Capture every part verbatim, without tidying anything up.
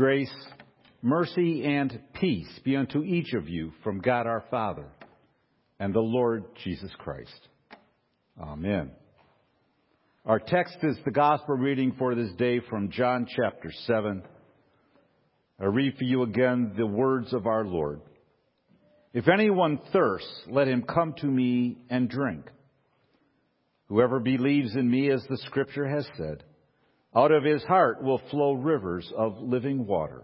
Grace, mercy, and peace be unto each of you from God our Father and the Lord Jesus Christ. Amen. Our text is the gospel reading for this day from John chapter seven. I read for you again the words of our Lord. If anyone thirsts, let him come to me and drink. Whoever believes in me, as the Scripture has said, out of his heart will flow rivers of living water.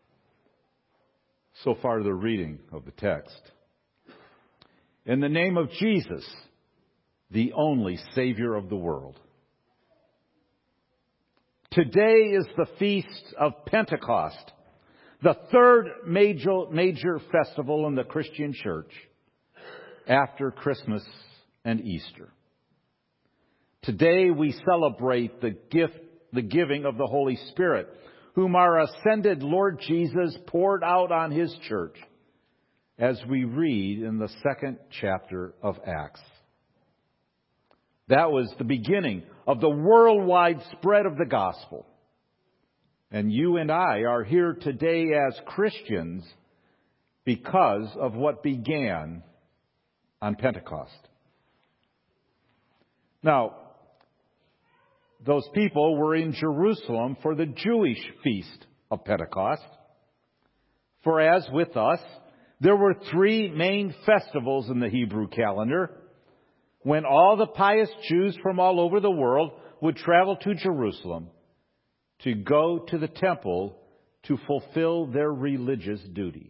So far, the reading of the text. In the name of Jesus, the only Savior of the world. Today is the feast of Pentecost, the third major, major festival in the Christian church after Christmas and Easter. Today we celebrate the gift, the giving of the Holy Spirit, whom our ascended Lord Jesus poured out on His church, as we read in the second chapter of Acts. That was the beginning of the worldwide spread of the gospel. And you and I are here today as Christians because of what began on Pentecost. Now, those people were in Jerusalem for the Jewish feast of Pentecost. For as with us, there were three main festivals in the Hebrew calendar when all the pious Jews from all over the world would travel to Jerusalem to go to the temple to fulfill their religious duty.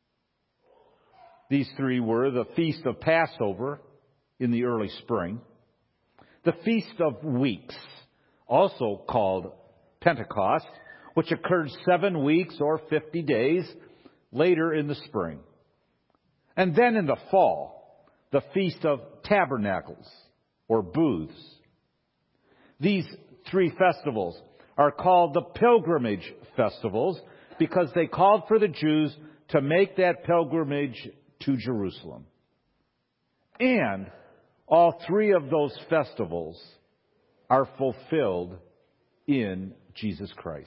These three were the Feast of Passover in the early spring, the Feast of Weeks, also called Pentecost, which occurred seven weeks or fifty days later in the spring. And then in the fall, the Feast of Tabernacles, or Booths. These three festivals are called the pilgrimage festivals because they called for the Jews to make that pilgrimage to Jerusalem. And all three of those festivals are fulfilled in Jesus Christ.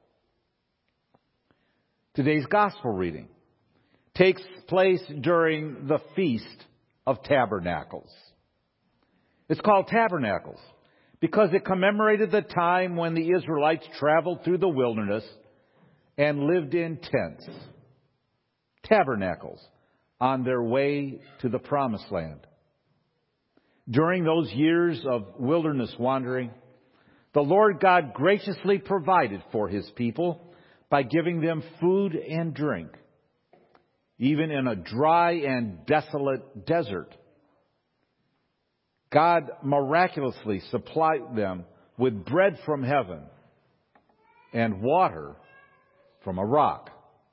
Today's gospel reading takes place during the Feast of Tabernacles. It's called Tabernacles because it commemorated the time when the Israelites traveled through the wilderness and lived in tents, tabernacles, on their way to the Promised Land. During those years of wilderness wandering, the Lord God graciously provided for His people by giving them food and drink, even in a dry and desolate desert. God miraculously supplied them with bread from heaven and water from a rock.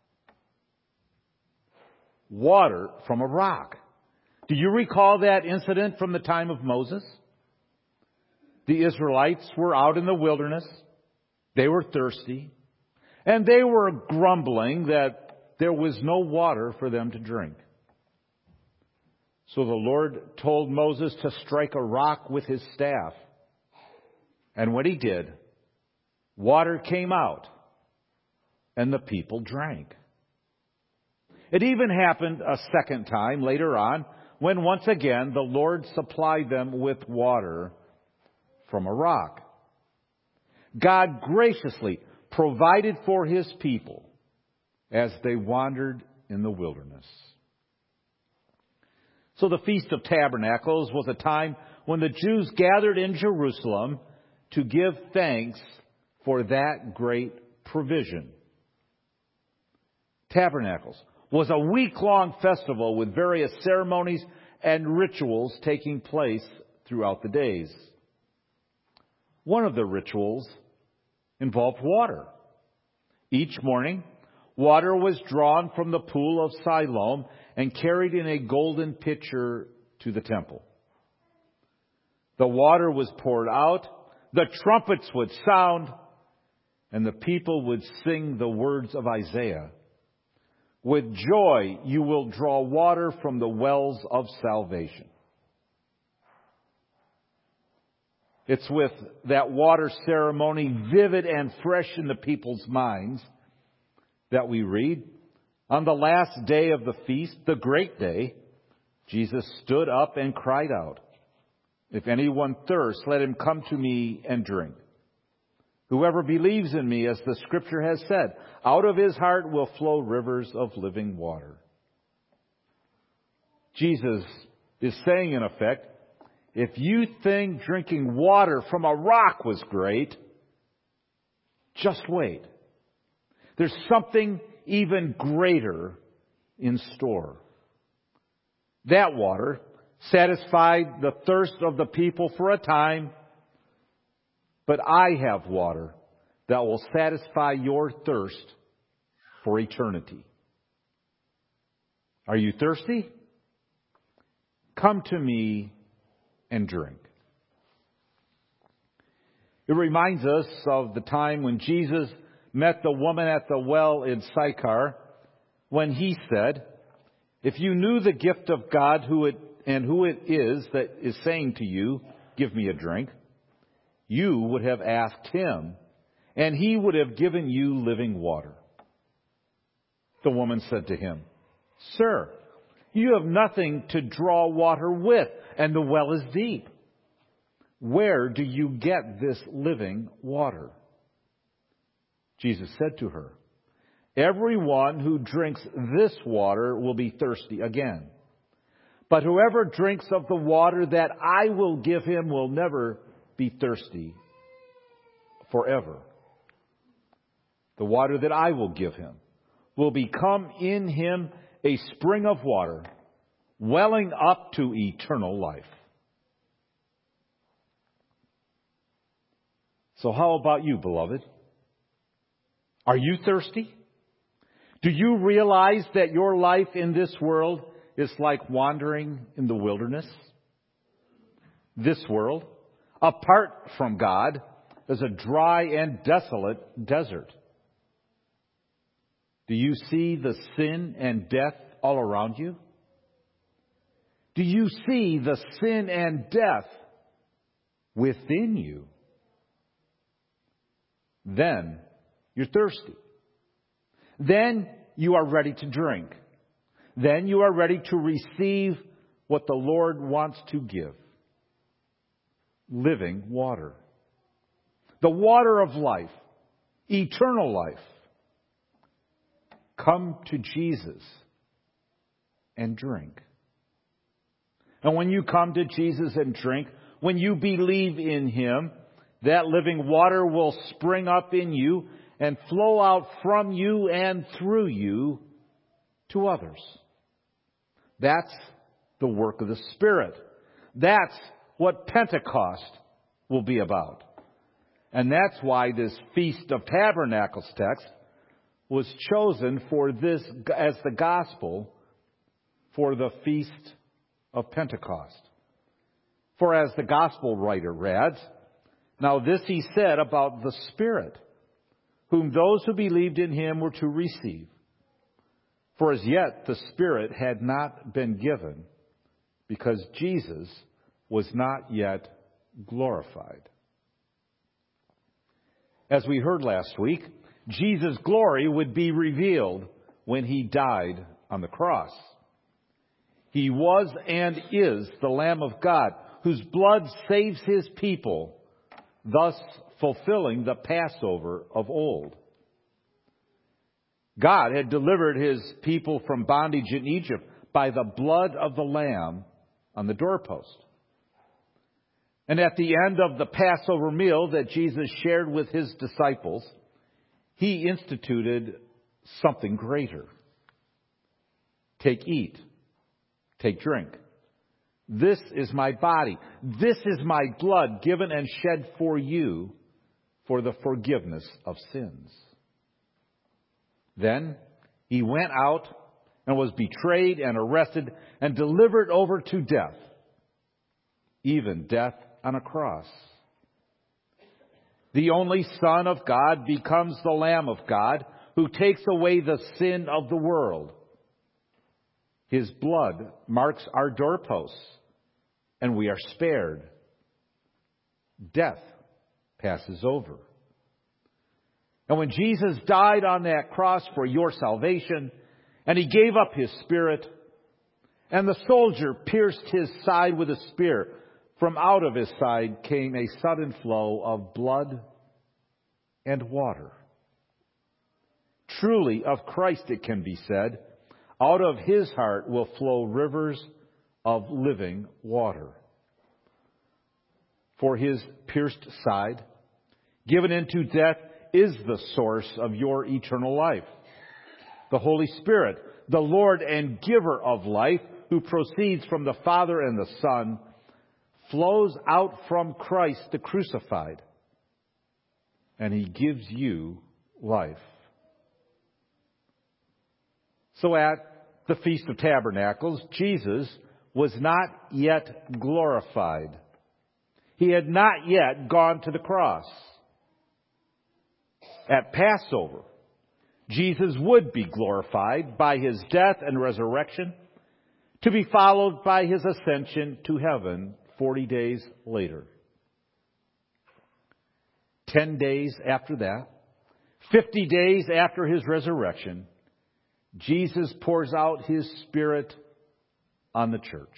Water from a rock. Do you recall that incident from the time of Moses? The Israelites were out in the wilderness. They were thirsty. And they were grumbling that there was no water for them to drink. So the Lord told Moses to strike a rock with his staff. And when he did, water came out, and the people drank. It even happened a second time later on, when once again the Lord supplied them with water from a rock. God graciously provided for His people as they wandered in the wilderness. So the Feast of Tabernacles was a time when the Jews gathered in Jerusalem to give thanks for that great provision. Tabernacles was a week-long festival with various ceremonies and rituals taking place throughout the days. One of the rituals involved water. Each morning, water was drawn from the pool of Siloam and carried in a golden pitcher to the temple. The water was poured out, the trumpets would sound, and the people would sing the words of Isaiah. With joy you will draw water from the wells of salvation. It's with that water ceremony vivid and fresh in the people's minds that we read, on the last day of the feast, the great day, Jesus stood up and cried out, "If anyone thirsts, let him come to me and drink. Whoever believes in me, as the Scripture has said, out of his heart will flow rivers of living water." Jesus is saying, in effect, if you think drinking water from a rock was great, just wait. There's something even greater in store. That water satisfied the thirst of the people for a time, but I have water that will satisfy your thirst for eternity. Are you thirsty? Come to me and drink. It reminds us of the time when Jesus met the woman at the well in Sychar, when he said, "If you knew the gift of God who it, and who it is that is saying to you, 'Give me a drink,' you would have asked him, and he would have given you living water." The woman said to him, "Sir, you have nothing to draw water with, and the well is deep. Where do you get this living water?" Jesus said to her, "Everyone who drinks this water will be thirsty again. But whoever drinks of the water that I will give him will never be thirsty forever. The water that I will give him will become in him a spring of water, welling up to eternal life." So how about you, beloved? Are you thirsty? Do you realize that your life in this world is like wandering in the wilderness? This world, apart from God, is a dry and desolate desert. Do you see the sin and death all around you? Do you see the sin and death within you? Then you're thirsty. Then you are ready to drink. Then you are ready to receive what the Lord wants to give. Living water. The water of life. Eternal life. Come to Jesus and drink. And when you come to Jesus and drink, when you believe in Him, that living water will spring up in you and flow out from you and through you to others. That's the work of the Spirit. That's what Pentecost will be about. And that's why this Feast of Tabernacles text was chosen for this as the gospel for the Feast of Pentecost. For as the gospel writer adds, "Now this he said about the Spirit, whom those who believed in him were to receive. For as yet the Spirit had not been given, because Jesus was not yet glorified." As we heard last week, Jesus' glory would be revealed when he died on the cross. He was and is the Lamb of God, whose blood saves his people, thus fulfilling the Passover of old. God had delivered his people from bondage in Egypt by the blood of the Lamb on the doorpost. And at the end of the Passover meal that Jesus shared with his disciples, he instituted something greater. "Take, eat. Take, drink. This is my body. This is my blood given and shed for you for the forgiveness of sins." Then he went out and was betrayed and arrested and delivered over to death, even death on a cross. The only Son of God becomes the Lamb of God who takes away the sin of the world. His blood marks our doorposts, and we are spared. Death passes over. And when Jesus died on that cross for your salvation, and He gave up His Spirit, and the soldier pierced His side with a spear, from out of His side came a sudden flow of blood and water. Truly, of Christ it can be said, out of His heart will flow rivers of living water. For His pierced side, given into death, is the source of your eternal life. The Holy Spirit, the Lord and giver of life, who proceeds from the Father and the Son, flows out from Christ the crucified, and He gives you life. So at the Feast of Tabernacles, Jesus was not yet glorified. He had not yet gone to the cross. At Passover, Jesus would be glorified by His death and resurrection, to be followed by His ascension to heaven forty days later. Ten days after that, fifty days after His resurrection, Jesus pours out His Spirit on the church.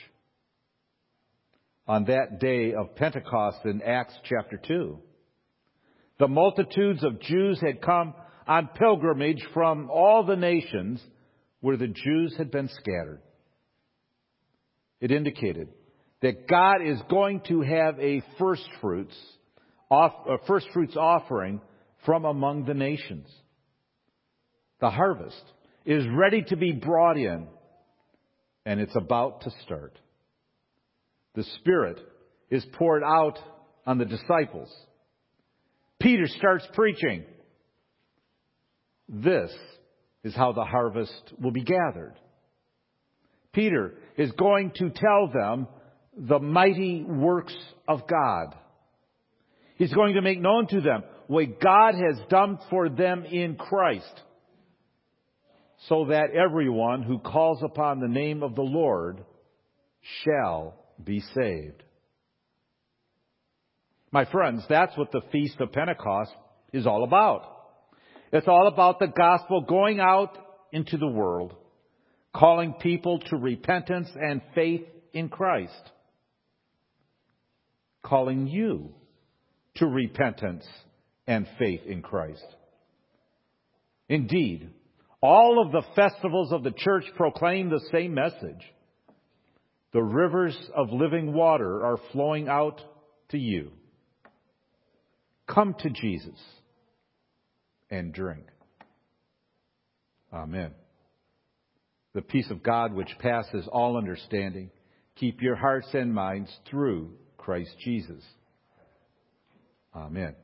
On that day of Pentecost in Acts chapter two, the multitudes of Jews had come on pilgrimage from all the nations where the Jews had been scattered. It indicated that God is going to have a first fruits, off, a first fruits offering from among the nations. The harvest is ready to be brought in, and it's about to start. The Spirit is poured out on the disciples. Peter starts preaching. This is how the harvest will be gathered. Peter is going to tell them the mighty works of God. He's going to make known to them what God has done for them in Christ, so that everyone who calls upon the name of the Lord shall be saved. My friends, that's what the Feast of Pentecost is all about. It's all about the gospel going out into the world, calling people to repentance and faith in Christ. Calling you to repentance and faith in Christ. Indeed, all of the festivals of the church proclaim the same message. The rivers of living water are flowing out to you. Come to Jesus and drink. Amen. The peace of God, which passes all understanding, keep your hearts and minds through Christ Jesus. Amen.